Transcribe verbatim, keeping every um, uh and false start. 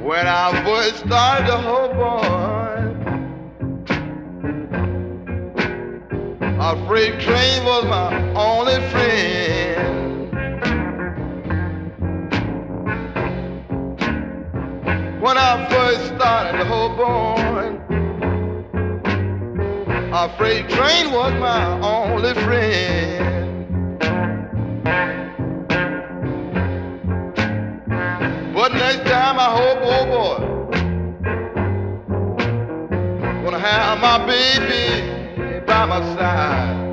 When I first started the whole boy, a freight train was my only friend. When I first started the whole boy, a freight train was my only friend. But next time I hope, oh boy, gonna have my baby by my side.